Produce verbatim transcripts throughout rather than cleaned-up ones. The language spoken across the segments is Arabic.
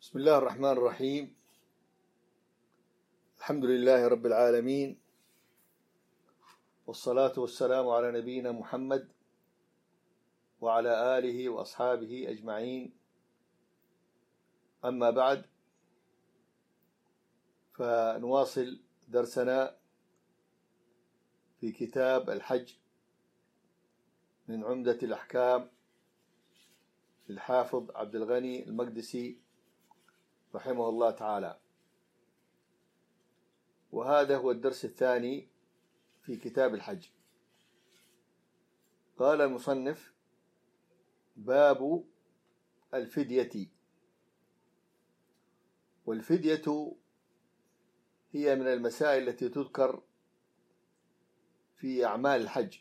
بسم الله الرحمن الرحيم. الحمد لله رب العالمين، والصلاة والسلام على نبينا محمد وعلى آله وأصحابه أجمعين. أما بعد، فنواصل درسنا في كتاب الحج من عمدة الأحكام للحافظ عبد الغني المقدسي رحمه الله تعالى، وهذا هو الدرس الثاني في كتاب الحج. قال المصنف: باب الفدية. والفدية هي من المسائل التي تذكر في أعمال الحج،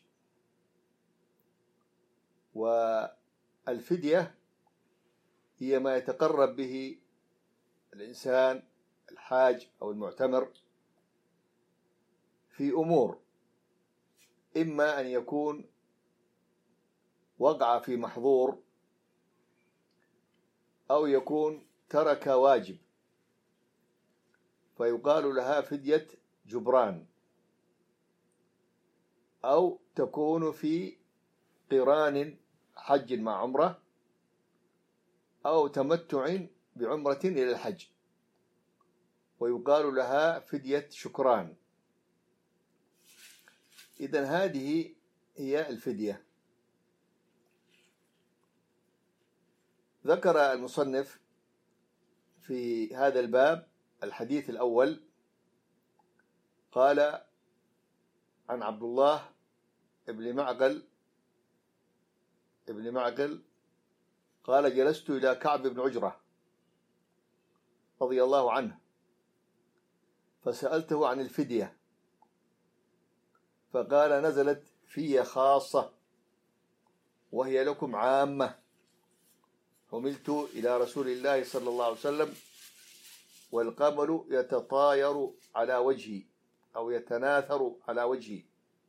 والفدية هي ما يتقرب به الإنسان الحاج أو المعتمر في أمور، إما أن يكون وقع في محظور، أو يكون ترك واجب فيقال لها فدية جبران، أو تكون في قران حج مع عمرة، أو تمتع بعمرة إلى الحج ويقال لها فدية شكران. إذن هذه هي الفدية. ذكر المصنف في هذا الباب الحديث الأول، قال: عن عبد الله ابن معقل ابن معقل قال: جلست إلى كعب بن عجرة رضي الله عنه فسألته عن الفدية، فقال: نزلت في خاصة وهي لكم عامة، حملت إلى رسول الله صلى الله عليه وسلم والقمل يتطاير على وجهي أو يتناثر على وجهي،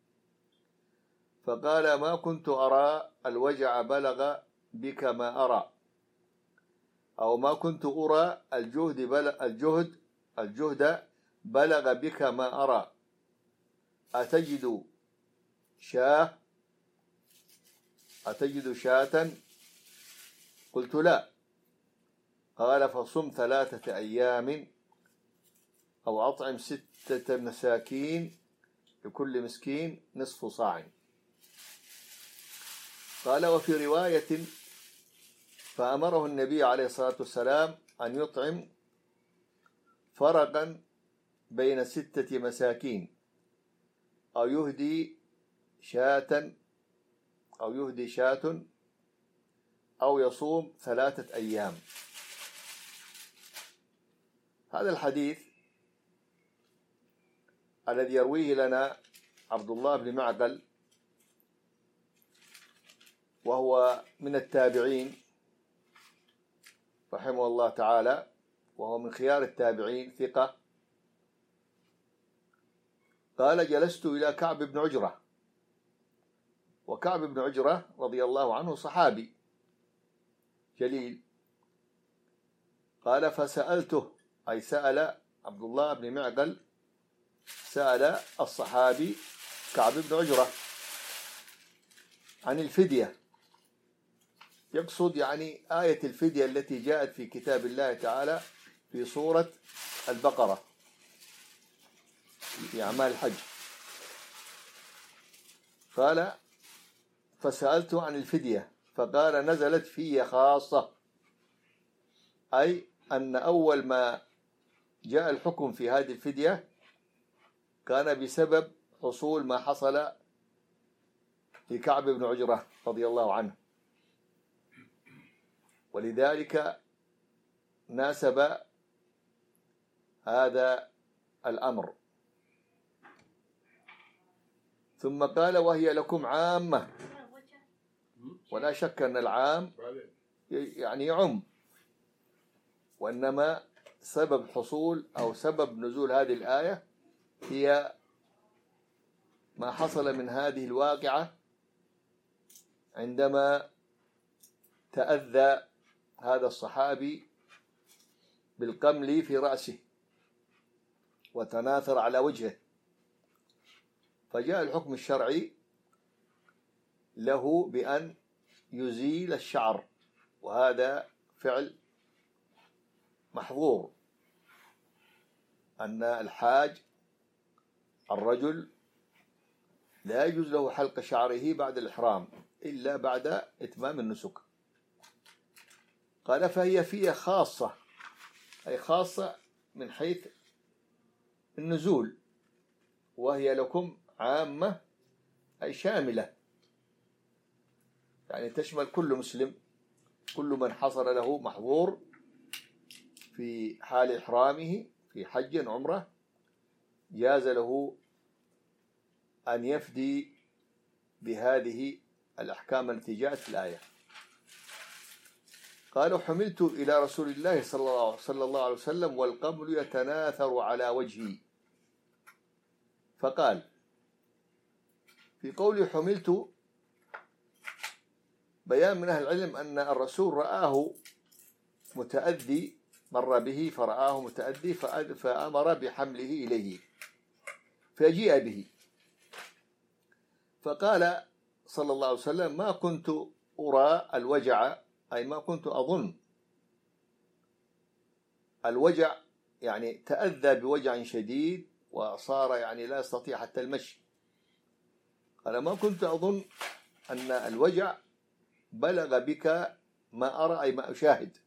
فقال: ما كنت أرى الوجع بلغ بك ما أرى، أو ما كنت أرى الجهد بلغ الجهد الجهد بلغ بك ما أرى، أتجد شاة أتجد شاة؟ قلت: لا. قال: فصم ثلاثة أيام أو أطعم ستة مساكين لكل مسكين نصف صاع. قال: وفي رواية: فأمره النبي عليه الصلاة والسلام أن يطعم فرقا بين ستة مساكين، أو يهدي شاة أو يهدي شاة أو يصوم ثلاثة أيام. هذا الحديث الذي يرويه لنا عبد الله بن معقل، وهو من التابعين رحمه الله تعالى، وهو من خيار التابعين، ثقة. قال: جلست إلى كعب بن عجرة، وكعب بن عجرة رضي الله عنه صحابي جليل. قال: فسألته، أي سأل عبد الله بن معقل سأل الصحابي كعب بن عجرة عن الفدية، يقصد يعني آية الفدية التي جاءت في كتاب الله تعالى في سورة البقرة في أعمال الحج. قال: فسألته عن الفدية، فقال: نزلت في خاصة، أي أن أول ما جاء الحكم في هذه الفدية كان بسبب حصول ما حصل لكعب بن عجرة رضي الله عنه، ولذلك ناسب هذا الأمر. ثم قال: وهي لكم عامة، ولا شك أن العام يعني يعم، وإنما سبب حصول أو سبب نزول هذه الآية هي ما حصل من هذه الواقعة عندما تأذى هذا الصحابي بالقمل في رأسه وتناثر على وجهه، فجاء الحكم الشرعي له بأن يزيل الشعر، وهذا فعل محظور، أن الحاج الرجل لا يجوز له حلق شعره بعد الإحرام إلا بعد إتمام النسك. قال فهي فيها خاصة، أي خاصة من حيث النزول، وهي لكم عامة أي شاملة، يعني تشمل كل مسلم، كل من حصل له محظور في حال إحرامه في حج عمرة جاز له أن يفدي بهذه الأحكام التي جاءت في الآية. قالوا حملت إلى رسول الله صلى الله عليه وسلم والقمل يتناثر على وجهي، فقال في قولي حملت بيان من أهل العلم أن الرسول رآه متأذي، مر به فرآه متأذي فأمر بحمله إليه فجيء به، فقال صلى الله عليه وسلم ما كنت أرى الوجع، أي ما كنت أظن الوجع، يعني تأذى بوجع شديد وصار يعني لا يستطيع حتى المشي. قال ما كنت أظن أن الوجع بلغ بك ما أرى، أي ما أشاهد،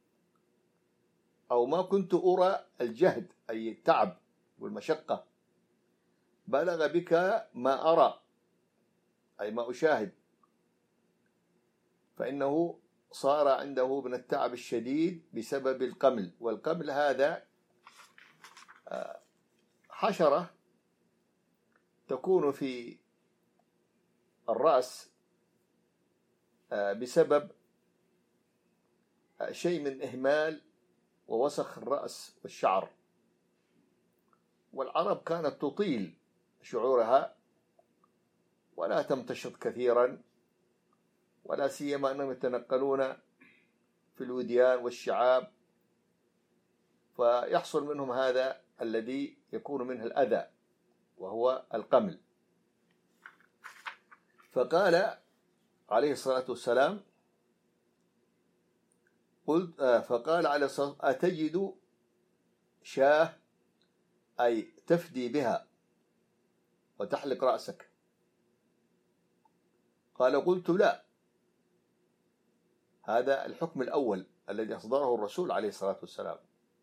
أو ما كنت أرى الجهد أي التعب والمشقة بلغ بك ما أرى أي ما أشاهد، فإنه صار عنده من التعب الشديد بسبب القمل. والقمل هذا حشرة تكون في الرأس بسبب شيء من إهمال ووسخ الرأس والشعر، والعرب كانت تطيل شعورها ولا تمتشط كثيرا، ولا سيما أنهم يتنقلون في الوديان والشعاب، فيحصل منهم هذا الذي يكون منه الأذى وهو القمل. فقال عليه الصلاة والسلام قلت فقال عليه الصلاة أتجد شاه، أي تفدي بها وتحلق رأسك؟ قال قلت لا. هذا الحكم الأول الذي أصدره الرسول عليه الصلاة والسلام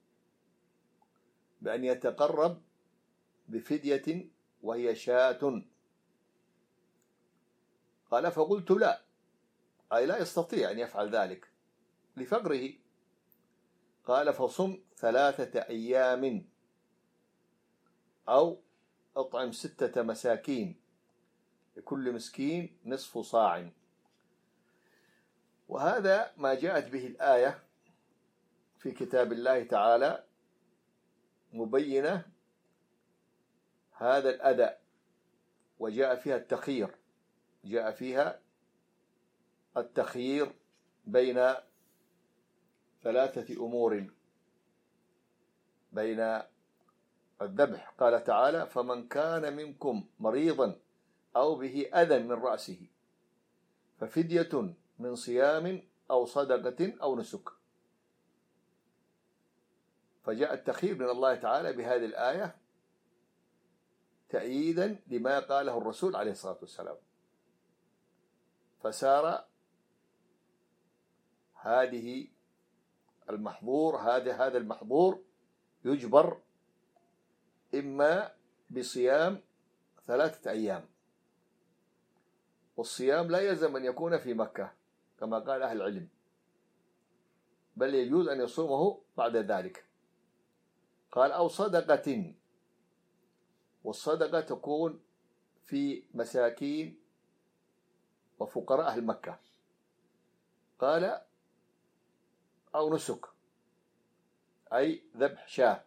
بأن يتقرب بفدية وهي شاة. قال فقلت لا، أي لا يستطيع أن يفعل ذلك لفقره. قال فصم ثلاثة أيام أو أطعم ستة مساكين لكل مسكين نصف صاع. وهذا ما جاءت به الآية في كتاب الله تعالى مبينة هذا الأذى، وجاء فيها التخيير، جاء فيها التخيير بين ثلاثة أمور، بين الذبح. قال تعالى فمن كان منكم مريضا أو به أذى من رأسه ففدية من صيام أو صدقة أو نسك. فجاء التخيير من الله تعالى بهذه الآية تأييدا لما قاله الرسول عليه الصلاة والسلام، فسار هذه المحظور هذا هذا المحظور يجبر إما بصيام ثلاثة أيام، والصيام لا يلزم أن يكون في مكة كما قال أهل العلم، بل يجوز أن يصومه بعد ذلك. قال أو صدقة، والصدقة تكون في مساكين وفقراء أهل مكة. قال أو نسك، أي ذبح شاة.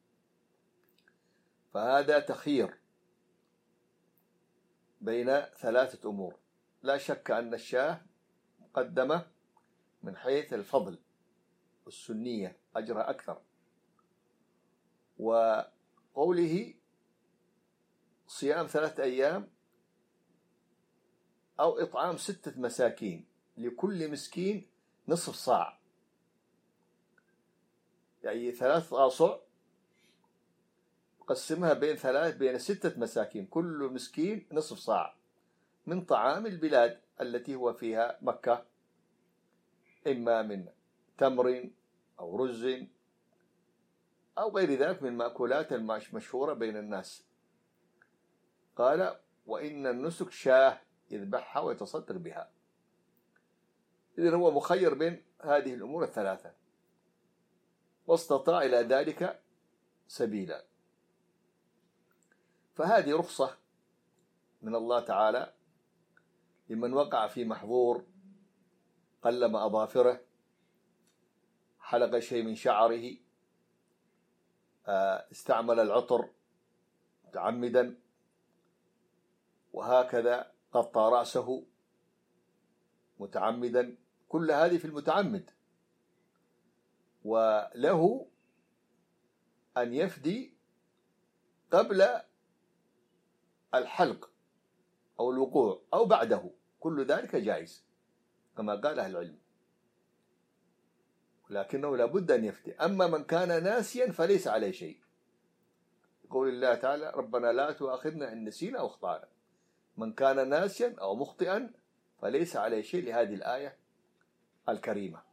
فهذا تخيير بين ثلاثة أمور. لا شك أن الشاة مقدمة من حيث الفضل والسنية، أجرها أكثر، وقوله صيام ثلاثة أيام أو إطعام ستة مساكين لكل مسكين نصف صاع، يعني ثلاث آصع قسمها بين ثلاث بين ستة مساكين، كل مسكين نصف صاع من طعام البلاد التي هو فيها مكة، إما من تمر أو رز أو غير ذلك من المأكولات المشهورة بين الناس. قال: وإن النسك شاه يذبحها ويتصدق بها. إذن هو مخير بين هذه الأمور الثلاثة واستطاع إلى ذلك سبيلا. فهذه رخصة من الله تعالى لمن وقع في محظور، قلم أظافره، حلق شيء من شعره، استعمل العطر متعمدا، وهكذا قطع رأسه متعمدا، كل هذه في المتعمد، وله أن يفدي قبل الحلق أو الوقوع أو بعده، كل ذلك جائز كما قال أهل العلم، ولكنه لابد أن يفدي. أما من كان ناسيا فليس عليه شيء، يقول الله تعالى: ربنا لا تؤاخذنا إن نسينا أو أخطأنا. من كان ناسيا أو مخطئا فليس عليه شيء لهذه الآية الكريمة.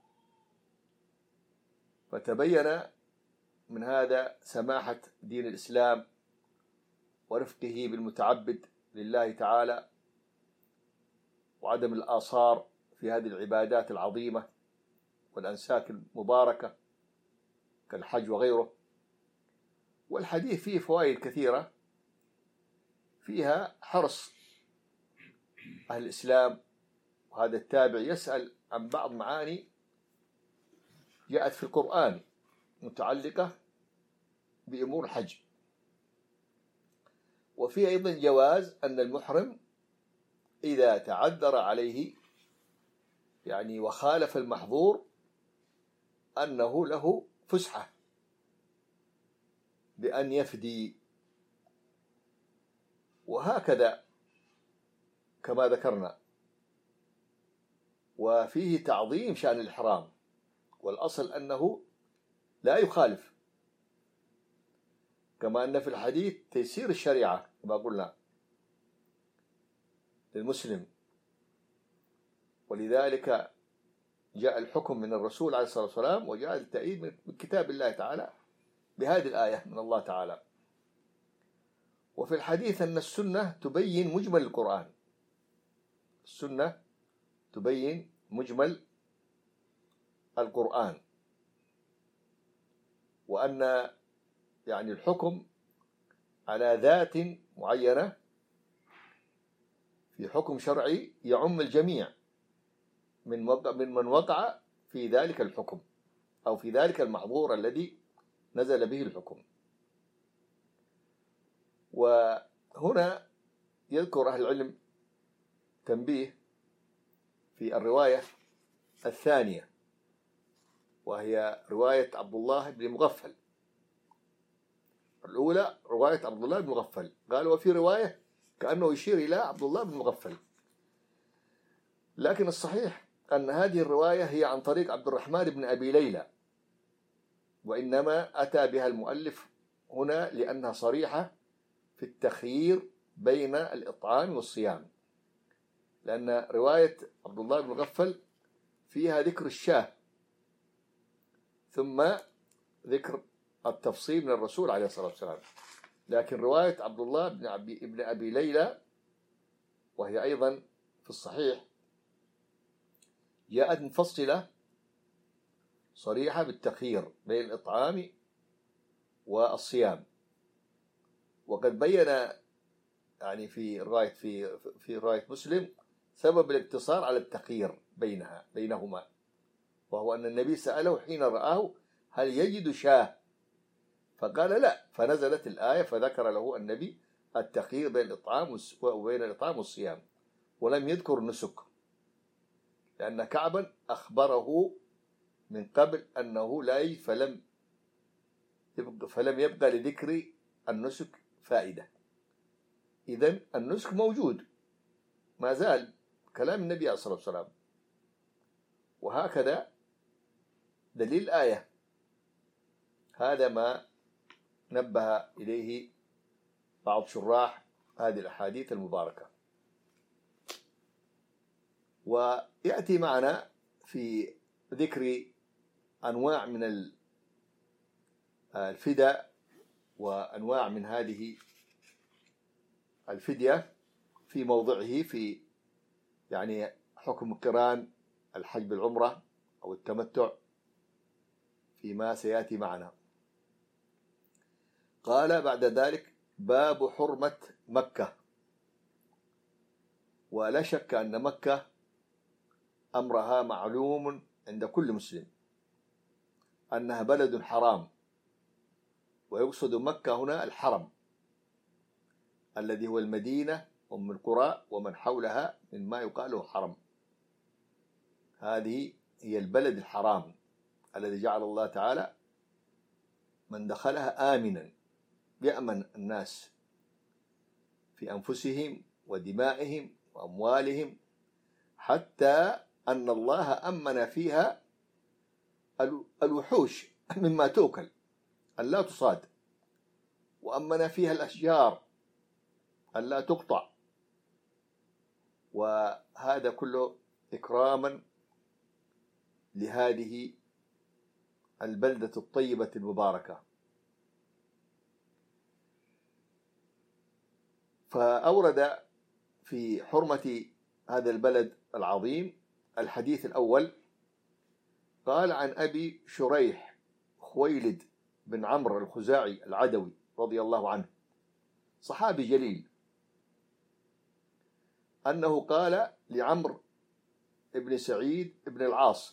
فتبين من هذا سماحة دين الإسلام ورفقه بالمتعبد لله تعالى، وعدم الآثار في هذه العبادات العظيمة والأنساك المباركة كالحج وغيره. والحديث فيه فوائد كثيرة، فيها حرص أهل الإسلام، وهذا التابع يسأل عن بعض معاني جاءت في القرآن متعلقة بأمور الحج. وفي أيضا جواز أن المحرم إذا تعذر عليه يعني وخالف المحظور أنه له فسحة بأن يفدي، وهكذا كما ذكرنا. وفيه تعظيم شأن الإحرام، والأصل أنه لا يخالف، كما أن في الحديث تيسير الشريعة كما قلنا للمسلم، ولذلك جاء الحكم من الرسول عليه الصلاة والسلام، وجاء التأييد من كتاب الله تعالى بهذه الآية من الله تعالى. وفي الحديث أن السنة تبين مجمل القرآن، السنة تبين مجمل القرآن، وأن يعني الحكم على ذات معينة في حكم شرعي يعم الجميع من وقع من من وقع في ذلك الحكم أو في ذلك المحظور الذي نزل به الحكم. وهنا يذكر أهل العلم تنبيه في الرواية الثانية، وهي رواية عبد الله بن مغفل. الأولى رواية عبد الله بن مغفل، قال وفي رواية كأنه يشير إلى عبد الله بن مغفل، لكن الصحيح أن هذه الرواية هي عن طريق عبد الرحمن بن أبي ليلى، وإنما أتى بها المؤلف هنا لأنها صريحة في التخيير بين الإطعام والصيام، لأن رواية عبد الله بن مغفل فيها ذكر الشاه ثم ذكر التفصيل من الرسول عليه الصلاة والسلام، لكن رواية عبد الله بن أبي, بن أبي ليلى وهي أيضا في الصحيح جاءت مفصلة صريحة بالتخيير بين الإطعام والصيام. وقد بين يعني في رواية في في رواية مسلم سبب الاقتصار على التخيير بينها بينهما، وهو أن النبي سأله حين رآه هل يجد شاه، فقال لا، فنزلت الآية فذكر له النبي التخيير بين الإطعام وبين الإطعام والصيام، ولم يذكر النسك، لأن كعبا أخبره من قبل أنه لا يجد فلم فلم يبقى لذكر النسك فائدة. إذن النسك موجود ما زال، كلام النبي عليه الصلاة والسلام. وهكذا دليل الآية، هذا ما نبه إليه بعض شراح هذه الأحاديث المباركة. ويأتي معنا في ذكر أنواع من الفداء وأنواع من هذه الفدية في موضعه، في يعني حكم قران الحج بالعمرة أو التمتع فيما سيأتي معنا. قال بعد ذلك: باب حرمة مكة. ولا شك أن مكة أمرها معلوم عند كل مسلم أنها بلد حرام، ويقصد مكة هنا الحرم الذي هو المدينة أم القرى ومن حولها مما يقال له حرم. هذه هي البلد الحرام الذي جعل الله تعالى من دخلها آمنا، يأمن الناس في أنفسهم ودمائهم وأموالهم، حتى أن الله أمن فيها الوحوش مما تؤكل أن لا تصاد، وأمن فيها الأشجار أن لا تقطع، وهذا كله إكراما لهذه البلدة الطيبة المباركة. فأورد في حرمة هذا البلد العظيم الحديث الأول. قال: عن أبي شريح خويلد بن عمرو الخزاعي العدوي رضي الله عنه، صحابي جليل، أنه قال لعمرو بن سعيد بن العاص،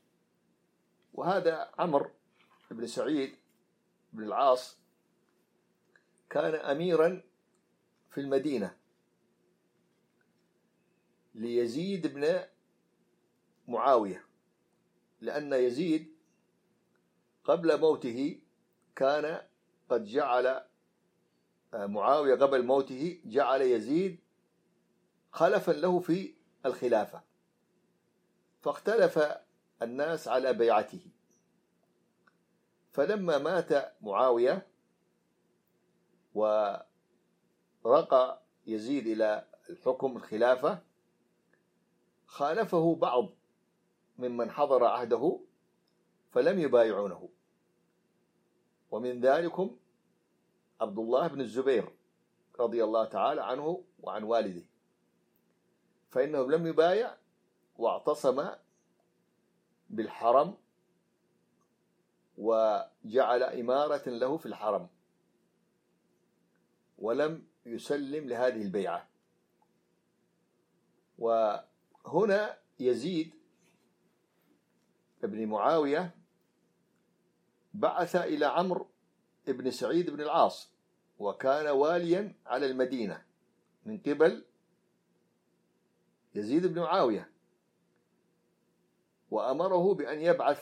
وهذا عمرو بن سعيد بن العاص كان أميرا في المدينة ليزيد بن معاوية، لأن يزيد قبل موته كان قد جعل معاوية قبل موته جعل يزيد خلفا له في الخلافة، فاختلف الناس على بيعته. فلما مات معاوية ورقى يزيد إلى الحكم الخلافة، خالفه بعض ممن حضر عهده فلم يبايعونه، ومن ذلكم عبد الله بن الزبير رضي الله تعالى عنه وعن والده، فإنه لم يبايع واعتصم بالحرم وجعل إمارة له في الحرم، ولم يسلم لهذه البيعة. وهنا يزيد بن معاوية بعث إلى عمرو بن سعيد بن العاص، وكان واليا على المدينة من قبل يزيد بن معاوية، وأمره بأن يبعث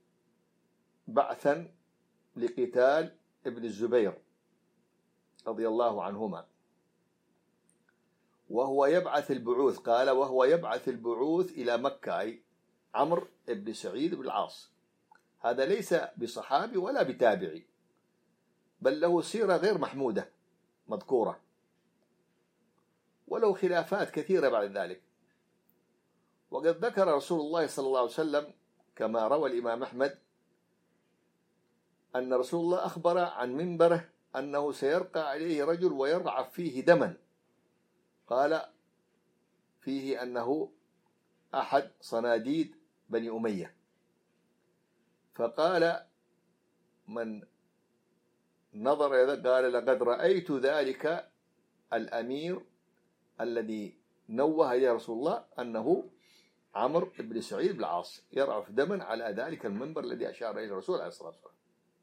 بعثا لقتال ابن الزبير رضي الله عنهما، وهو يبعث البعوث. قال: وهو يبعث البعوث إلى مكة، أي عمرو بن سعيد بن العاص. هذا ليس بصحابي ولا بتابعي، بل له سيرة غير محمودة مذكورة، وله خلافات كثيرة بعد ذلك. وقد ذكر رسول الله صلى الله عليه وسلم كما روى الإمام أحمد أن رسول الله أخبر عن منبره أنه سيرقى عليه رجل ويرعف فيه دما، قال فيه أنه أحد صناديد بني أمية. فقال من نظر إلى قال: لقد رأيت ذلك الأمير الذي نوه إليه رسول الله أنه عمرو بن سعيد بن العاص يرعف دما على ذلك المنبر الذي أشار إليه الرسول عليه الصلاة والسلام.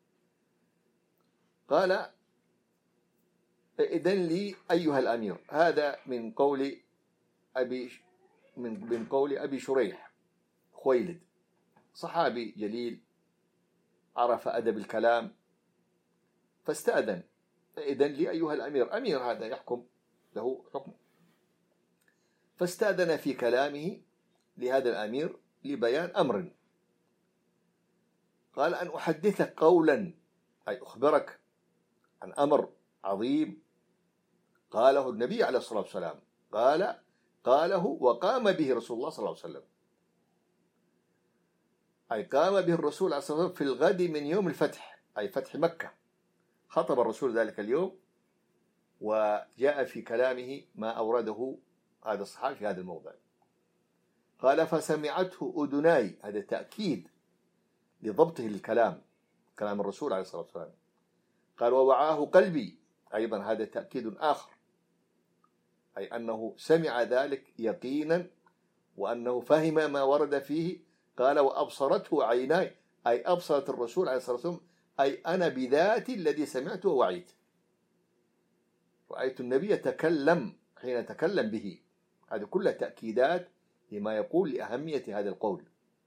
قال: إذن لي أيها الأمير. هذا من قول أبي من من قول أبي شريح خويلد، صحابي جليل عرف أدب الكلام فاستأذن: إذن لي أيها الأمير. أمير هذا يحكم، له حكم. فاستأذن في كلامه لهذا الأمير لبيان أمر. قال: أن أحدثك قولا، أي أخبرك عن أمر عظيم قاله النبي عليه الصلاة والسلام. قال قاله وقام به رسول الله صلى الله عليه وسلم، أي قام به الرسول عليه الصلاة والسلام في الغد من يوم الفتح، أي فتح مكة. خطب الرسول ذلك اليوم، وجاء في كلامه ما أورده هذا الصحابي في هذا الموضع. قال: فسمعته أذناي، هذا تأكيد لضبطه للكلام، كلام الرسول عليه الصلاة والسلام. قال: ووعاه قلبي، أيضا هذا تأكيد آخر، أي أنه سمع ذلك يقينا وأنه فهم ما ورد فيه. قال: وأبصرته عيناي، أي أبصرت الرسول عليه الصلاة والسلام، أي أنا بذاتي الذي سمعته ووعيت، رأيت النبي يتكلم حين تكلم به. هذه كلها تأكيدات لما يقول لأهمية هذا القول.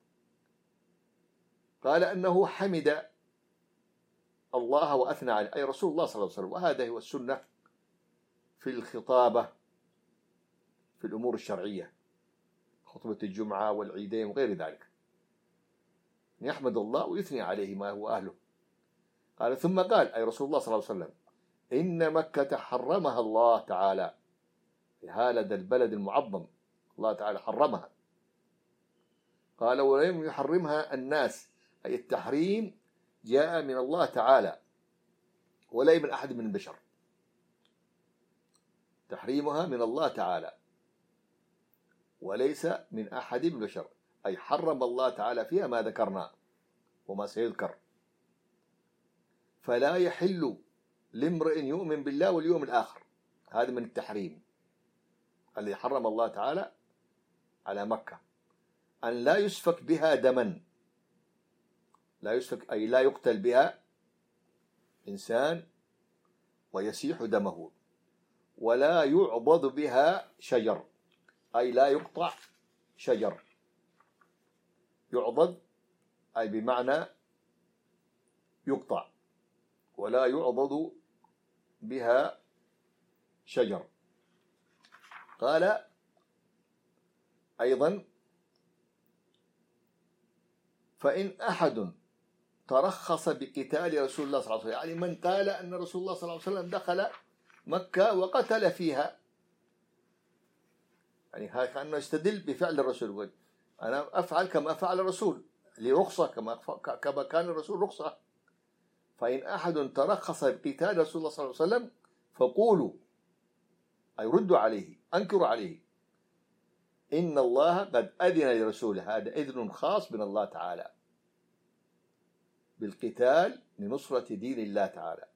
قال: أنه حمد الله وأثنى عليه، أي رسول الله صلى الله عليه وسلم. وهذا هو السنة في الخطابة في الأمور الشرعية، خطبة الجمعة والعيدين وغير ذلك، يحمد الله ويثني عليه ما هو أهله. قال: ثم قال، أي رسول الله صلى الله عليه وسلم: إن مكة حرمها الله تعالى، هذا البلد المعظم الله تعالى حرمها. قال: ولم يحرمها الناس، أي التحريم جاء من الله تعالى ولا من أحد من البشر، تحريمها من الله تعالى وليس من أحد من البشر، أي حرم الله تعالى فيها ما ذكرنا وما سيذكر. فلا يحل لامرئ يؤمن بالله واليوم الآخر، هذا من التحريم الذي حرم الله تعالى على مكة، أن لا يسفك بها دما، لا يسفك أي لا يقتل بها إنسان ويسيح دمه، ولا يعضد بها شجر، أي لا يقطع شجر. يعضد أي بمعنى يقطع، ولا يعضد بها شجر. قال أيضا: فإن أحد ترخص بقتال رسول الله صلى الله عليه وسلم، يعني من قال أن رسول الله صلى الله عليه وسلم دخل مكة وقتل فيها، يعني هذا كأنه يستدل بفعل الرسول، أنا أفعل كما فعل الرسول، لي رخصة كما كما كان الرسول رخصة. فإن أحد ترخص بقتال رسول الله صلى الله عليه وسلم فقولوا، أي ردوا عليه، أنكروا عليه، إن الله قد أذن لرسوله، هذا إذن خاص من الله تعالى بالقتال لنصرة دين الله تعالى،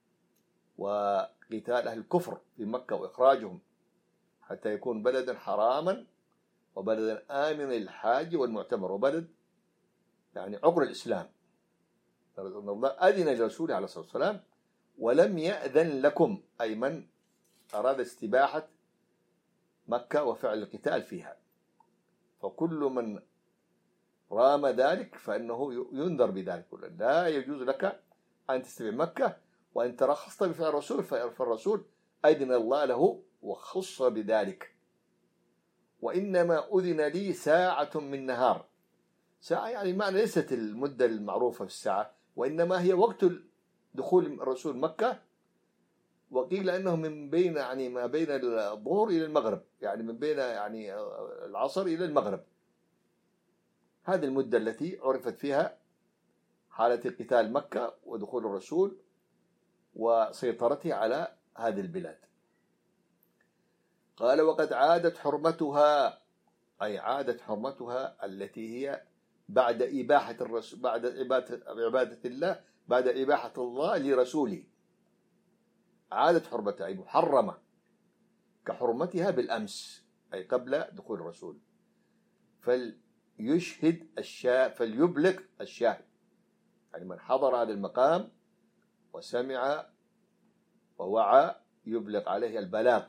وقتال أهل الكفر في مكة وإخراجهم حتى يكون بلدا حراما وبلدا آمنا للحاج والمعتمر، وبلد يعني عقر الإسلام. أن الله أذن لرسوله عليه الصلاة والسلام ولم يأذن لكم، أي من أراد استباحة مكة وفعل القتال فيها. فكل من رام ذلك فإنه ينذر بذلك، لا يجوز لك أن تستبيح مكة، وأن ترخصت بفعل الرسول فالرسول أذن الله له وخص بذلك. وإنما أذن لي ساعة من نهار، ساعة يعني معنى ليست المدة المعروفة في الساعة، وإنما هي وقت دخول الرسول مكة. وقيل أنه من بين يعني ما بين الظهر إلى المغرب، يعني من بين يعني العصر إلى المغرب، هذه المدة التي عرفت فيها حالة قتال مكة ودخول الرسول وسيطرته على هذه البلاد. قال: وقد عادت حرمتها، أي عادت حرمتها التي هي بعد إباحة الرسول، بعد عبادة الله، بعد إباحة الله لرسوله، عادت حرمتها أي محرمة كحرمتها بالأمس، أي قبل دخول الرسول. فليشهد الشاهد، فليبلغ الشاهد، يعني من حضر هذا المقام وسمع ووعى يبلغ عليه البلاغ،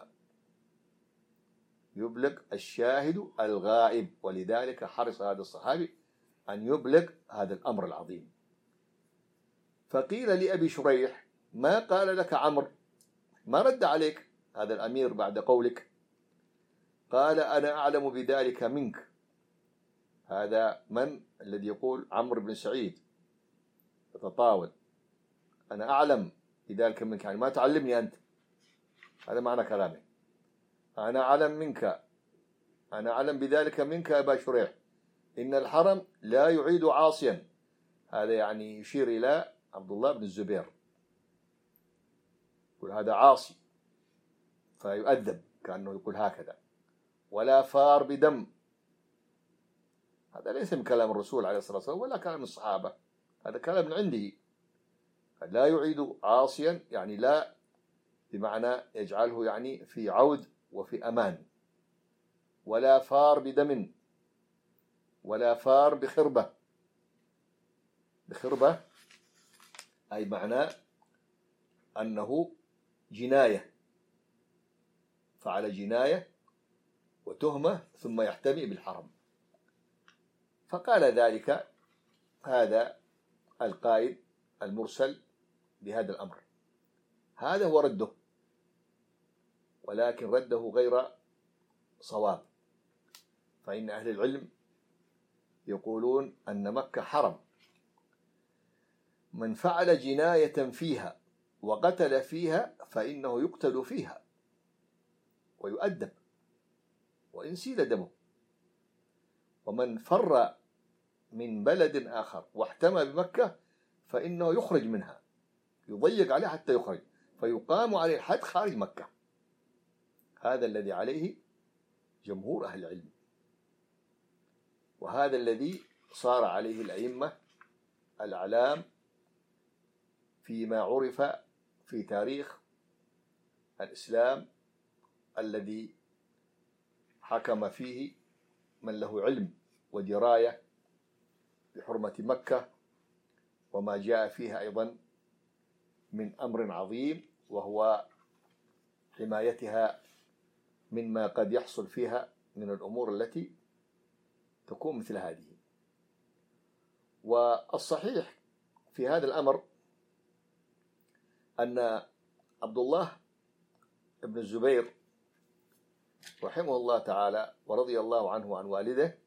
يبلغ الشاهد الغائب. ولذلك حرص هذا الصحابي أن يبلغ هذا الأمر العظيم. فقيل لأبي شريح ما قال لك عمرو، ما رد عليك هذا الأمير بعد قولك، قال أنا أعلم بذلك منك. هذا من الذي يقول؟ عمرو بن سعيد يتطاول، أنا أعلم بذلك منك، يعني ما تعلمني أنت، هذا معنى كلامه. أنا أعلم منك، أنا أعلم بذلك منك يا أبا شريح، إن الحرم لا يعيد عاصيا. هذا يعني يشير إلى عبد الله بن الزبير، يقول هذا عاصي فيؤدب، كأنه يقول هكذا. ولا فار بدم، هذا ليس من كلام الرسول عليه الصلاة والسلام ولا كلام الصحابة، هذا كلام من عنده. لا يعيد عاصيا يعني لا بمعنى يجعله يعني في عود وفي أمان. ولا فار بدم، ولا فار بخربة. بخربة أي معناه أنه جناية، فعل جناية وتهمة ثم يحتمي بالحرم. فقال ذلك هذا القائد المرسل بهذا الأمر، هذا هو رده، ولكن رده غير صواب. فإن أهل العلم يقولون أن مكة حرم، من فعل جناية فيها وقتل فيها فإنه يقتل فيها ويؤدب وإن سيل دمه. ومن فر من بلد آخر واحتمى بمكة فإنه يخرج منها، يضيق عليه حتى يخرج، فيقام عليه الحد خارج مكة. هذا الذي عليه جمهور أهل العلم، وهذا الذي صار عليه الأئمة الأعلام فيما عرف في تاريخ الإسلام الذي حكم فيه من له علم ودراية بحرمة مكة وما جاء فيها أيضا من أمر عظيم، وهو حمايتها مما قد يحصل فيها من الأمور التي تكون مثل هذه. والصحيح في هذا الأمر أن عبد الله بن الزبير رحمه الله تعالى ورضي الله عنه وعن والده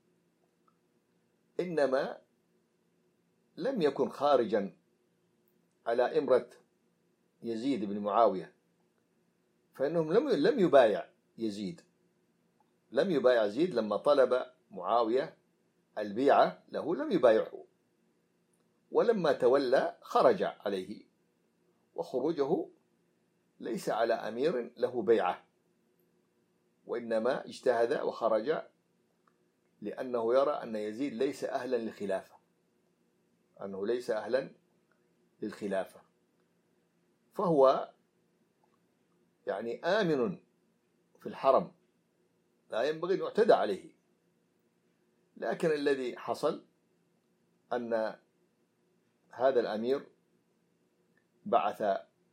إنما لم يكن خارجا على إمرة يزيد بن معاوية، فإنهم لم لم يبايع يزيد، لم يبايع يزيد لما طلب معاوية البيعة له لم يبايعه، ولما تولى خرج عليه، وخروجه ليس على أمير له بيعة، وإنما اجتهد وخرج لأنه يرى أن يزيد ليس أهلا للخلافة، أنه ليس أهلا للخلافة، فهو يعني آمن في الحرم، لا ينبغي أن يعتدى عليه. لكن الذي حصل أن هذا الأمير بعث،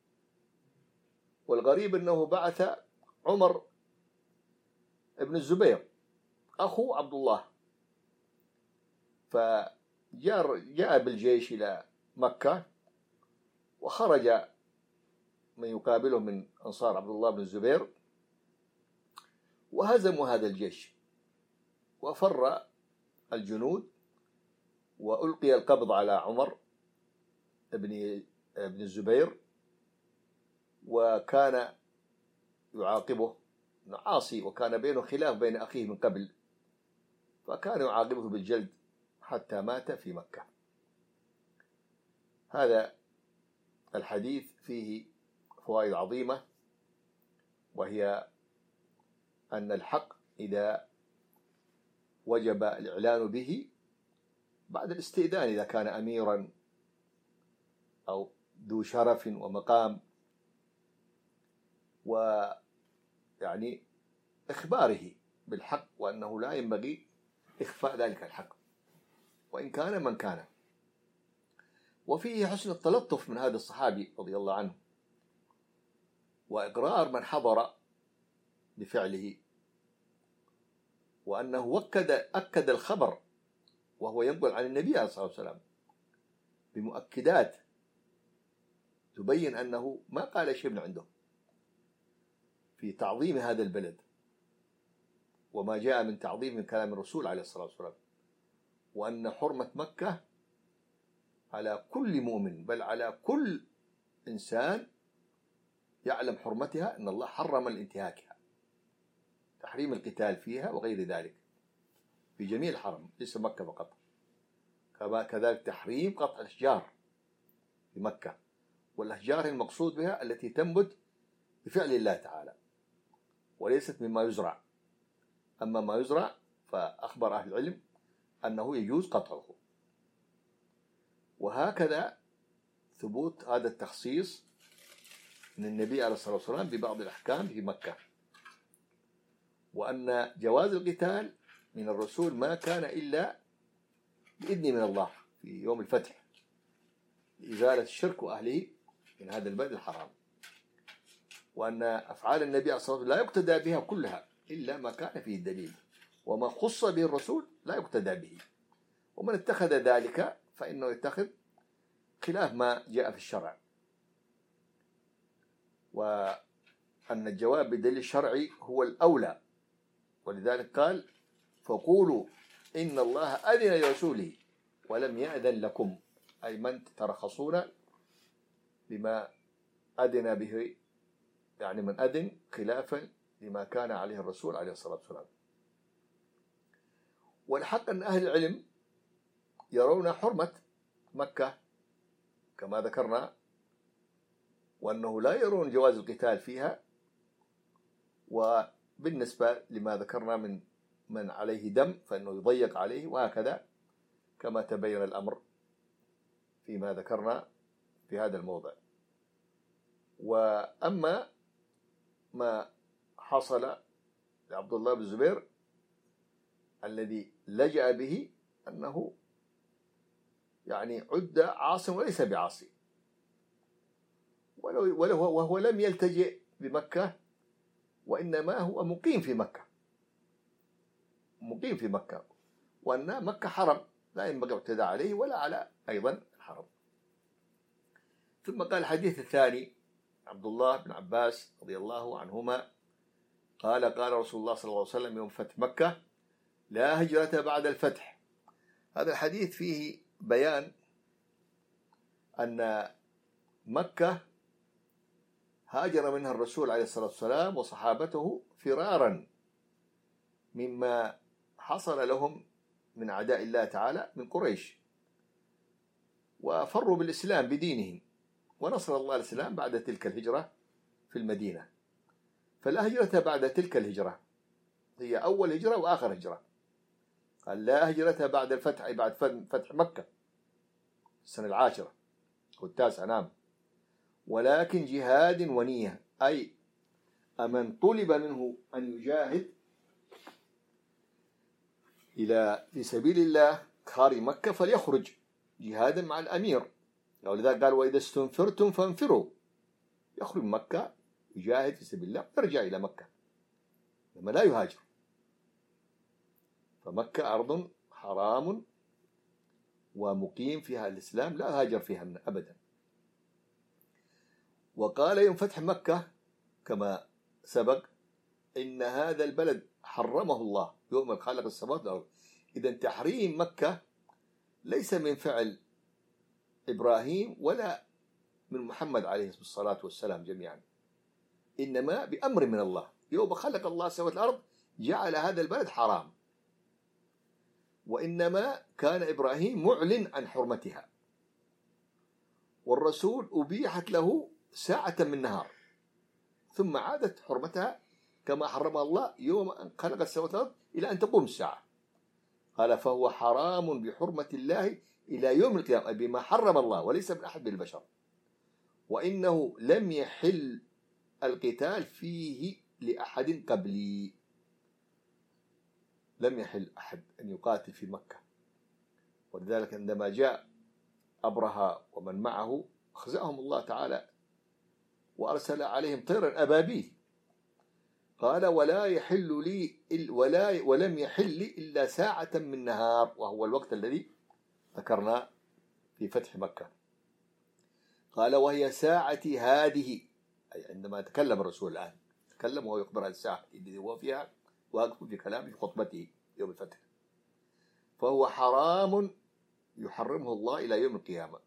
والغريب أنه بعث عمر ابن الزبير أخو عبد الله، فجاء جاء بالجيش إلى مكة، وخرج من يقابله من أنصار عبد الله بن الزبير وهزموا هذا الجيش، وفر الجنود، وألقي القبض على عمر ابن ابن الزبير، وكان يعاقبه عاصي، وكان بينه خلاف بين أخيه من قبل، فكان يعاقبه بالجلد حتى مات في مكة. هذا الحديث فيه فوائد عظيمة، وهي أن الحق إذا وجب الإعلان به بعد الاستئذان إذا كان أميرا أو ذو شرف ومقام، ويعني إخباره بالحق، وأنه لا ينبغي إخفاء ذلك الحق وإن كان من كان. وفيه حسن التلطف من هذا الصحابي رضي الله عنه، وإقرار من حضر بفعله، وأنه وكد أكد الخبر وهو ينقل عن النبي عليه الصلاة والسلام بمؤكدات تبين أنه ما قال شيء من عنده في تعظيم هذا البلد وما جاء من تعظيم من كلام الرسول عليه الصلاة والسلام، وأن حرمة مكة على كل مؤمن بل على كل إنسان يعلم حرمتها، أن الله حرم الانتهاكها، تحريم القتال فيها وغير ذلك في جميع الحرم ليس مكة فقط. كما كذلك تحريم قطع الأشجار في مكة، والأشجار المقصود بها التي تنبت بفعل الله تعالى وليست مما يزرع. أما ما يزرع فأخبر أهل العلم أنه يجوز قطعه. وهكذا ثبوت هذا التخصيص من النبي عليه الصلاة والسلام ببعض الأحكام في مكة، وأن جواز القتال من الرسول ما كان إلا بإذن من الله في يوم الفتح لإزالة الشرك وأهله من هذا البلد الحرام، وأن أفعال النبي عليه الصلاة والسلام لا يقتدى بها كلها إلا ما كان فيه الدليل، وما خص به الرسول لا يقتدى به، ومن اتخذ ذلك فإنه يتخذ خلاف ما جاء في الشرع. وأن الجواب بالدليل الشرعي هو الأولى، ولذلك قال فقولوا إن الله أذن لرسوله ولم يأذن لكم، أي من ترخصون بما أذن به، يعني من أذن خلافا لما كان عليه الرسول عليه الصلاة والسلام. والحق أن أهل العلم يرون حرمة مكة كما ذكرنا، وأنه لا يرون جواز القتال فيها، وبالنسبة لما ذكرنا من من عليه دم فإنه يضيق عليه، وهكذا كما تبين الأمر فيما ذكرنا في هذا الموضع. وأما ما حصل لعبد الله بن الزبير الذي لجأ به أنه يعني عد عاصم وليس بعاصي، ولو وهو لم يلتجئ بمكة، وإنما هو مقيم في مكة، مقيم في مكة، وأن مكة حرم لا ينبغي اعتداء عليه ولا على أيضا الحرم. ثم قال الحديث الثاني عبد الله بن عباس رضي الله عنهما قال قال رسول الله صلى الله عليه وسلم يوم فتح مكة لا هجرة بعد الفتح. هذا الحديث فيه بيان أن مكة هاجر منها الرسول عليه الصلاة والسلام وصحابته فرارا مما حصل لهم من أعداء الله تعالى من قريش، وفروا بالإسلام بدينهم، ونصر الله الإسلام بعد تلك الهجرة في المدينة. فلا هجرة بعد تلك الهجرة، هي أول هجرة وآخر هجرة. قال لا هجرة بعد الفتح، أي بعد فتح مكة السنة العاشرة والتاسعة، نعم، ولكن جهاد ونية، أي أمن طلب منه أن يجاهد إلى في سبيل الله خارج مكة فليخرج جهادا مع الأمير، ولذلك قال وإذا استنفرتم فانفروا، يخرج مكة يجاهد في سبيل الله يرجع إلى مكة لما لا يهاجر. فمكة أرض حرام ومقيم فيها الإسلام لا هاجر فيها أبدا. وقال يوم فتح مكة كما سبق إن هذا البلد حرمه الله يوم خلق السماوات والأرض. إذا تحريم مكة ليس من فعل إبراهيم ولا من محمد عليه الصلاة والسلام جميعا، إنما بأمر من الله. يوم خلق الله السماوات والأرض جعل هذا البلد حرام، وإنما كان إبراهيم معلن عن حرمتها، والرسول أبيحت له ساعة من نهار، ثم عادت حرمتها كما حرمها الله يوم أن خلق السماوات والأرض إلى أن تقوم الساعة. قال فهو حرام بحرمة الله إلى يوم القيامة، بما حرم الله وليس من أحد بالبشر، وإنه لم يحل القتال فيه لأحد قبلي، لم يحل أحد أن يقاتل في مكة. ولذلك عندما جاء أبرهة ومن معه أخزأهم الله تعالى وأرسل عليهم طيرا أبابيل، قال ولا يحل لي ولا ولم يحل لي إلا ساعة من نهار، وهو الوقت الذي ذكرنا في فتح مكة. قال وهي ساعتي هذه، أي عندما تكلم الرسول الآن تكلم وهو يخبر عن الساعة التي هو فيها واقف في كلامه في خطبته يوم الفتح، فهو حرام يحرمه الله إلى يوم القيامة.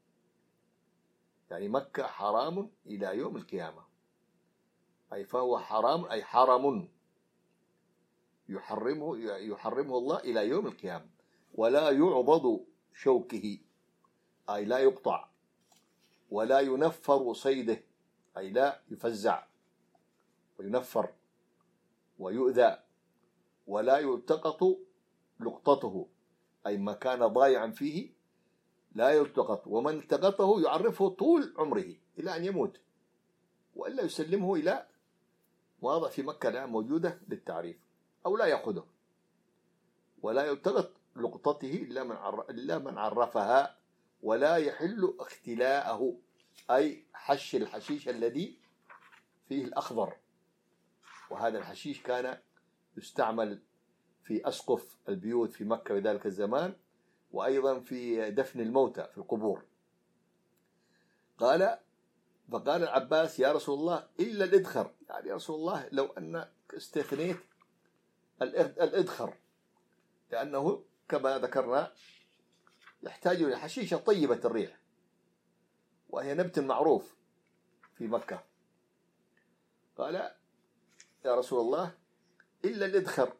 يعني مكة حرام إلى يوم القيامة، أي فهو حرام أي حرم يحرمه يحرمه الله إلى يوم القيامة، ولا يعضد شوكه أي لا يقطع، ولا ينفر صيده أي لا يفزع وينفر ويؤذى، ولا يلتقط لقطته أي ما كان ضايعا فيه لا يلتقط، ومن التقطه يعرفه طول عمره إلى أن يموت، وإلا يسلمه إلى مواضع في مكة الآن موجودة للتعريف أو لا يأخذه. ولا يلتقط لقطته إلا من إلا من عرفها، ولا يحل اختلاءه أي حش الحشيش الذي فيه الأخضر، وهذا الحشيش كان يستعمل في أسقف البيوت في مكة في ذلك الزمان، وأيضا في دفن الموتى في القبور. قال فقال العباس يا رسول الله إلا الإدخر، يعني يا رسول الله لو أن استثنيت الإدخر، لأنه كما ذكرنا يحتاج إلى حشيشة طيبة الريح، وهي نبت معروف في مكة. قال يا رسول الله إلا الإدخر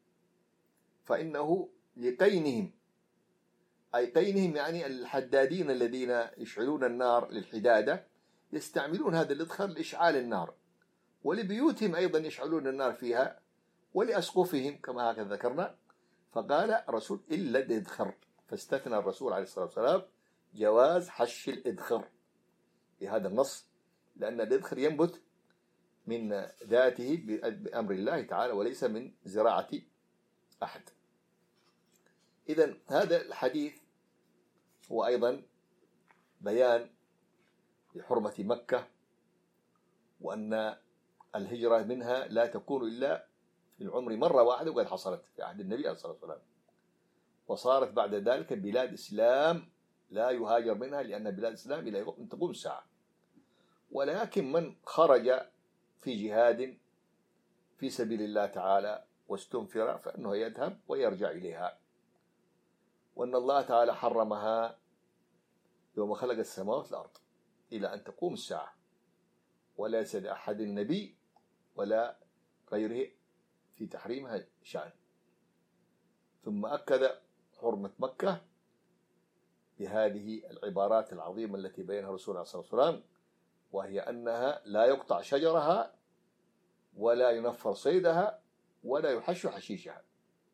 فإنه لقينهم، أي قينهم يعني الحدادين الذين يشعلون النار للحدادة يستعملون هذا الإدخر لإشعال النار، ولبيوتهم أيضا يشعلون النار فيها، ولأسقفهم كما هكذا ذكرنا. فقال الرسول إلا الإدخر، فاستثنى الرسول عليه الصلاة والسلام جواز حش الإدخر بهذا النص، لأن الإدخر ينبت من ذاته بأمر الله تعالى وليس من زراعة أحد. إذن هذا الحديث هو أيضا بيان لحرمة مكة، وأن الهجرة منها لا تكون إلا في العمر مرة واحدة، وقد حصلت في عهد النبي عليه الصلاة والسلام، وصارت بعد ذلك بلاد إسلام لا يهاجر منها، لأن بلاد إسلام إلى أن تقوم الساعة. ولكن من خرج في جهاد في سبيل الله تعالى واستنفر فإنه يذهب ويرجع إليها، وأن الله تعالى حرمها يوم خلق السماوات والأرض إلى أن تقوم الساعة، وليس لأحد النبي ولا غيره في تحريمها شأن. ثم أكد حرمة مكة بهذه العبارات العظيمة التي بينها الرسول عليه الصلاة والسلام، وهي أنها لا يقطع شجرها ولا ينفر صيدها ولا يحش حشيشها،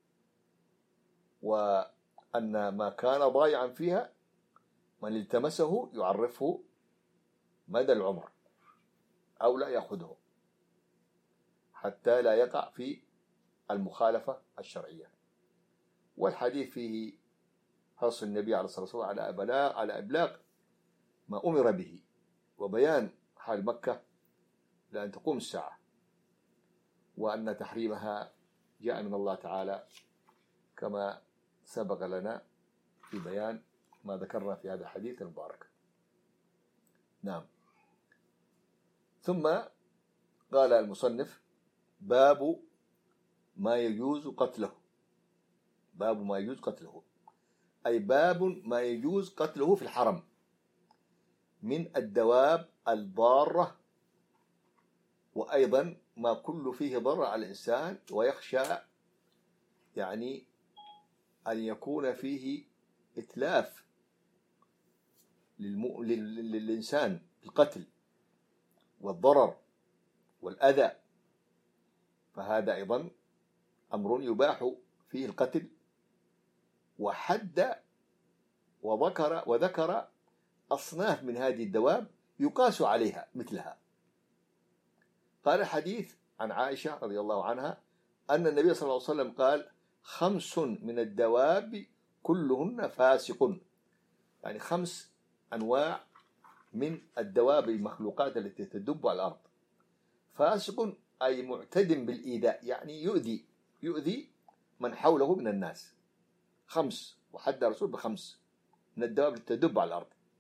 وأن ما كان ضايعا فيها من التمسه يعرفه مدى العمر أو لا يأخذه حتى لا يقع في المخالفة الشرعية. والحديث فيه حرص النبي عليه الصلاة والسلام على إبلاغ على إبلاغ ما أمر به، وبيان حال مكة لأن تقوم الساعة، وأن تحريمها جاء من الله تعالى كما سبق لنا في بيان ما ذكرنا في هذا الحديث المبارك. نعم. ثم قال المصنف باب ما يجوز قتله، باب ما يجوز قتله أي باب ما يجوز قتله في الحرم من الدواب الضارة، وأيضا ما كل فيه ضرر على الإنسان ويخشى يعني أن يكون فيه إتلاف للم... لل... للإنسان بالقتل والضرر والأذى، فهذا أيضا أمر يباح فيه القتل، وحد وذكر وذكر أصناف من هذه الدواب يقاس عليها مثلها. قال الحديث عن عائشة رضي الله عنها أن النبي صلى الله عليه وسلم قال خمس من الدواب كلهن فاسق، يعني خمس أنواع من الدواب المخلوقات التي تدب على الأرض. فاسق أي معتد بالإيذاء، يعني يؤذي يؤذي من حوله من الناس. خمس، وحد الرسول بخمس من الدواب التي تدب على الأرض.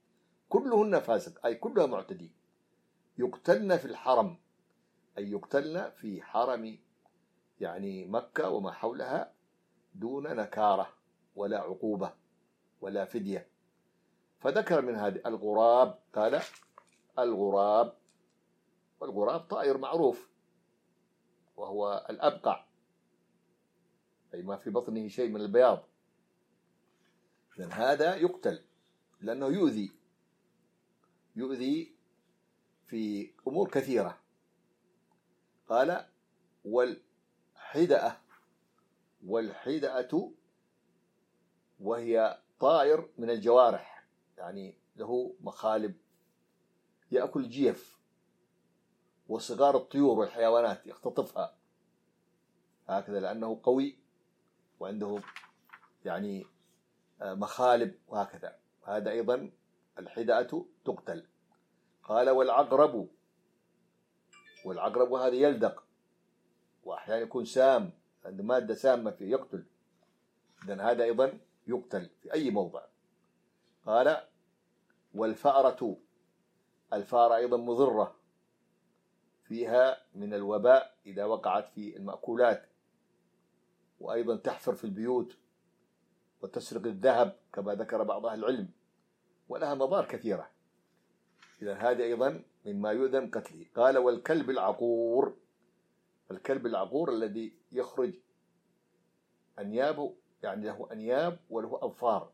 كلهن فاسق أي كلها معتدين، يقتلن في الحرم أي يقتلن في حرم يعني مكة وما حولها دون نكارة ولا عقوبة ولا فدية. فذكر من هذه الغراب، قال الغراب، والغراب طائر معروف وهو الأبقع أي ما في بطنه شيء من البياض، لأن هذا يقتل لأنه يؤذي يؤذي في أمور كثيرة. قال والحدأة، والحدأة وهي طائر من الجوارح يعني له مخالب يأكل جيف وصغار الطيور والحيوانات يختطفها هكذا لأنه قوي وعنده يعني مخالب وهكذا. هذا أيضا الحدأة تقتل. قال والعقرب، والعقرب هذا يلدق وأحيانا يكون سام، عنده مادة سامة فيه يقتل، إذن هذا أيضا يقتل في أي موضع. قال والفأرة، الفأرة أيضا مضرة فيها من الوباء إذا وقعت في المأكولات، وأيضا تحفر في البيوت وتسرق الذهب كما ذكر بعض أهل العلم، ولها مضار كثيرة، إذن هذا أيضا مما يؤذن قتله. قال والكلب العقور، الكلب العقور الذي يخرج أنيابه يعني له أنياب وله أظفار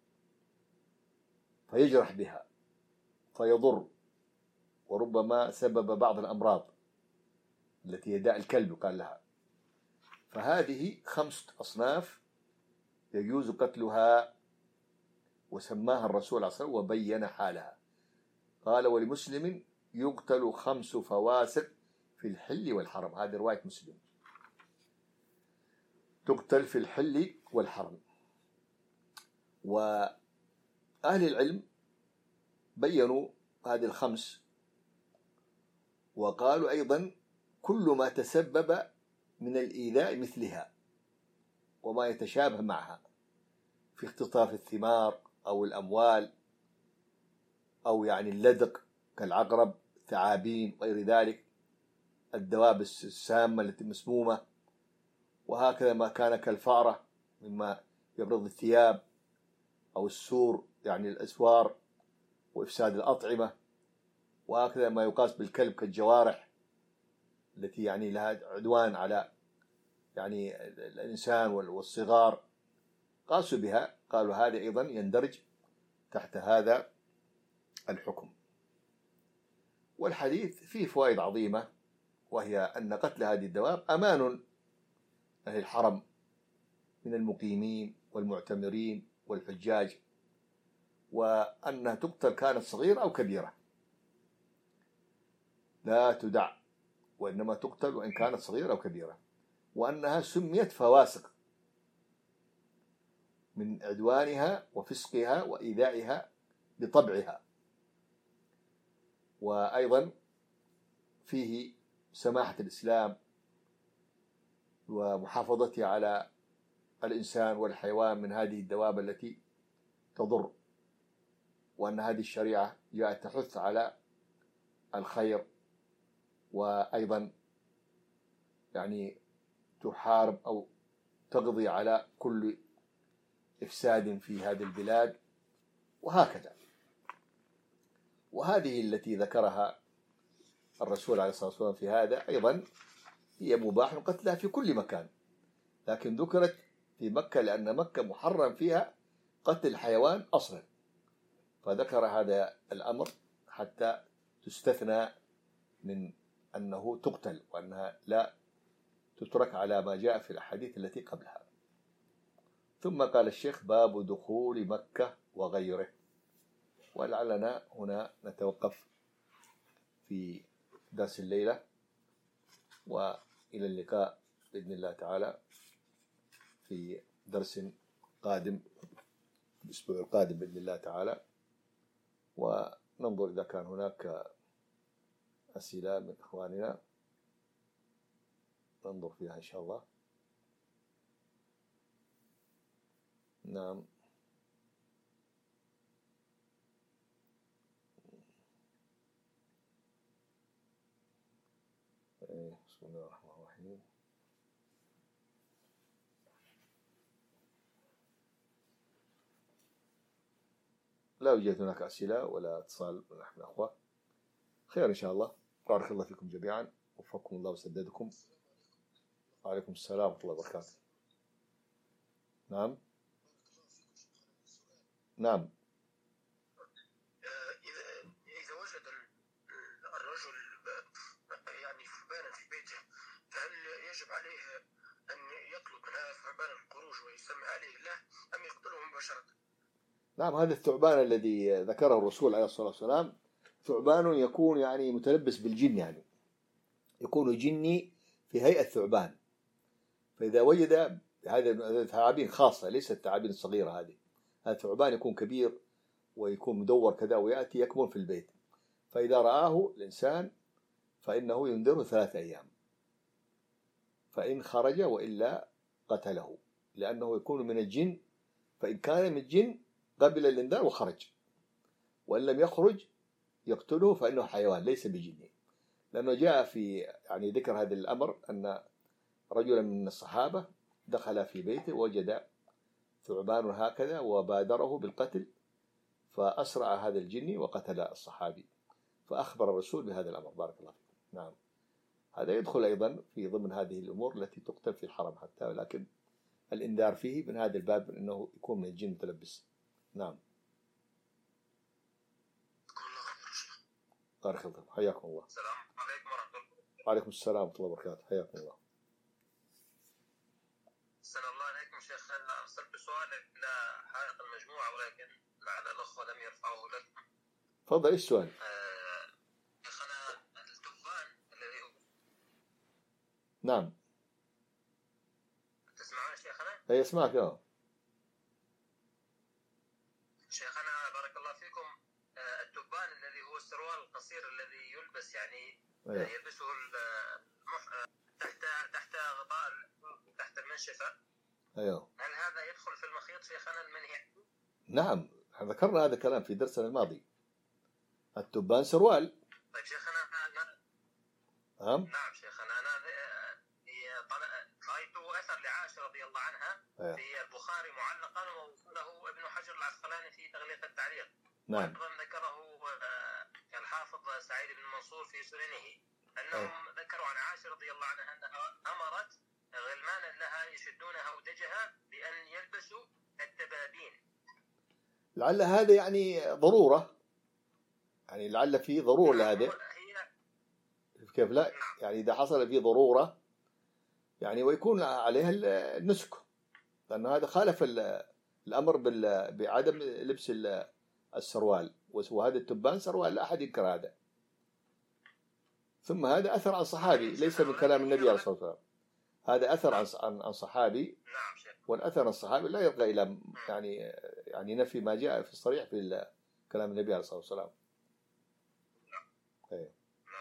فيجرح بها فيضر وربما سبب بعض الأمراض التي هي داء الكلب قال لها. فهذه خمسة أصناف يجوز قتلها، وسماها الرسول عليه الصلاة والسلام وبين حالها. قال ولمسلم يقتل خمس فواسق في الحل والحرم، هذه رواية مسلم، تقتل في الحل والحرم. وأهل العلم بيّنوا هذه الخمس وقالوا أيضا كل ما تسبب من الإيذاء مثلها وما يتشابه معها في اختطاف الثمار أو الأموال أو يعني اللدق كالعقرب، ثعابين وغير ذلك، الدواب السامة التي مسمومة، وهكذا ما كان كالفأرة مما يبرد الثياب أو السور يعني الأسوار وإفساد الأطعمة، وهكذا ما يقاس بالكلب كالجوارح التي يعني لها عدوان على يعني الإنسان والصغار، قاسوا بها، قالوا هذا أيضا يندرج تحت هذا الحكم. والحديث فيه فوائد عظيمة، وهي أن قتل هذه الدواب أمان أهل الحرم من المقيمين والمعتمرين والحجاج، وأنها تقتل كانت صغيرة أو كبيرة لا تدع، وإنما تقتل وإن كانت صغيرة أو كبيرة، وأنها سميت فواسق من عدوانها وفسقها وإيذائها بطبعها. وأيضا فيه سماحة الإسلام ومحافظته على الإنسان والحيوان من هذه الدواب التي تضر، وأن هذه الشريعة جاءت تحث على الخير، وأيضا يعني تحارب أو تقضي على كل إفساد في هذه البلاد وهكذا. وهذه التي ذكرها الرسول عليه الصلاة والسلام في هذا أيضا هي مباح قتلها في كل مكان، لكن ذكرت في مكة لأن مكة محرم فيها قتل الحيوان أصلا، فذكر هذا الأمر حتى تستثنى من أنه تقتل، وأنها لا تترك على ما جاء في الأحاديث التي قبلها. ثم قال الشيخ باب دخول مكة وغيره. ولعلنا هنا نتوقف في درس الليلة، وإلى اللقاء بإذن الله تعالى في درس قادم الأسبوع القادم بإذن الله تعالى، وننظر إذا كان هناك أسئلة من إخواننا ننظر فيها إن شاء الله. نعم. بسم الله الرحمن الرحيم. لا يوجد هناك أسئلة ولا اتصال نحن أخوة. خير إن شاء الله. بارك الله فيكم جميعا، وفقكم الله وسددكم. وعليكم السلام ورحمة الله وبركاته. نعم نعم. إذا وجد الرجل يعني ثعبانا في بيته، فهل يجب عليه أن يطلب من هذا الثعبان الخروج ويسمي عليه الله، أم يقتله مباشرة؟ نعم، هذا الثعبان الذي ذكره الرسول عليه الصلاة والسلام ثعبان يكون يعني متلبس بالجن، يعني يكون جني في هيئة ثعبان. فإذا وجد هذه الثعابين خاصة، ليست الثعابين الصغيرة هذه، هذا الثعبان يكون كبير ويكون مدور كذا ويأتي يكمن في البيت، فإذا رآه الإنسان فإنه ينذره ثلاثة أيام، فإن خرج وإلا قتله، لأنه يكون من الجن. فإن كان من الجن قبل الإنذار وخرج، وإن لم يخرج يقتله، فإنه حيوان ليس بجني. لأنه جاء في يعني ذكر هذا الأمر أن رجلا من الصحابة دخل في بيته ووجد ثعبان هكذا وبادره بالقتل، فأسرع هذا الجني وقتل الصحابي، فأخبر الرسول بهذا الأمر. بارك الله فيكم. نعم، هذا يدخل أيضا في ضمن هذه الأمور التي تقتل في الحرم حتى، ولكن الإنذار فيه من هذا الباب أنه يكون من الجن متلبس. نعم. بارك الله فيكم، حياكم الله. السلام عليكم ورحمة الله. وعليكم السلام ورحمة الله وبركاته، حياكم الله. أحسن الله عليكم شيخ. أنا أرسلت سؤال إلى حائط المجموعة ولكن لعل الأخوة لم يرفعوه لكم. تفضل، إيش السؤال؟ شيخنا التبان الذي هو نعم. تسمعون شيخنا؟ أي أسمعك. أه شيخنا بارك الله فيكم، التبان الذي هو السروال القصير الذي يلبس يعني أيوه. يلبسه المح... تحت تحت غطاء تحت المنشفة. أيوه. هل هذا يدخل في المخيط شيخنا المنهي؟ نعم، ذكرنا هذا الكلام في درسنا الماضي. التبان سروال. طيب شيخنا أنا... نعم. نعم شيخنا أنا رأيت أثر لعائشة رضي الله عنها أيوه. في البخاري معلقا ووصله ابن حجر العسقلاني في تغليق التعليق. نعم. وأيضا ذكره الحافظ سعيد بن منصور في سننه أنهم أيوه. ذكروا عن عائشة رضي الله عنها أنها أمرت غلمانا لها يشدون هودجها بأن يلبسوا التبابين. لعل هذا يعني ضرورة، يعني لعل فيه ضرورة لهذا. كيف لا؟ يعني إذا حصل فيه ضرورة يعني ويكون عليها النسك، لأن هذا خالف الأمر بعدم لبس السروال، وهذا التبان سروال لا أحد ينكر هذا. ثم هذا أثر عن صحابي ليس من كلام النبي عليه الصلاة والسلام، هذا أثر عن عن صحابي، والأثر عن الصحابي لا يرجع إلى يعني يعني نفي ما جاء في الصريح في كلام النبي عليه الصلاة والسلام. أيه.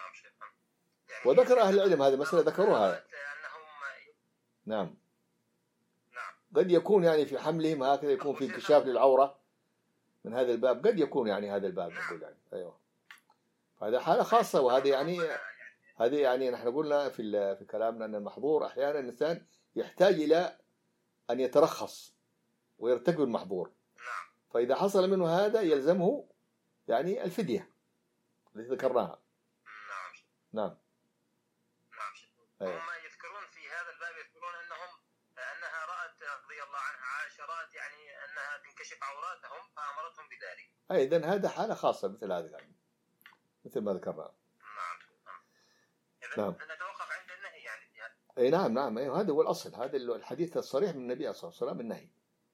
وذكر أهل العلم هذه مسألة ذكروها. نعم. قد يكون يعني في حملهم هكذا يكون في انكشاف للعورة من هذا الباب، قد يكون يعني هذا الباب نقول يعني. أيوه. هذا حالة خاصة، وهذه يعني هذه يعني نحن قلنا في في كلامنا أن المحظور أحيانا الإنسان يحتاج إلى أن يترخص ويرتكب المحظور، فإذا حصل منه هذا يلزمه يعني الفدية التي ذكرناها. نعم. أيوه. هم يذكرون في هذا الباب يذكرون أنهم أنها رأت رضي الله عنها عائشة رأت يعني أنها تنكشف عوراتهم فأمرتهم بذلك. أي إذن هذا حالة خاصة مثل هذا يعني مثل ما ذكرنا. نعم. نعم. نتوقف عند النهي يعني. أي نعم نعم أيوه، هذا هو الأصل، هذا الحديث الصريح من النبي صلى الله عليه وسلم النهي.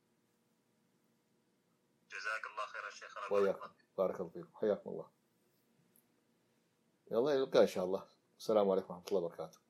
جزاك الله خير الشيخ. وياكم، بارك الله فيكم، حياكم الله. يلا نلقى إن شاء الله. السلام عليكم ورحمة الله وبركاته.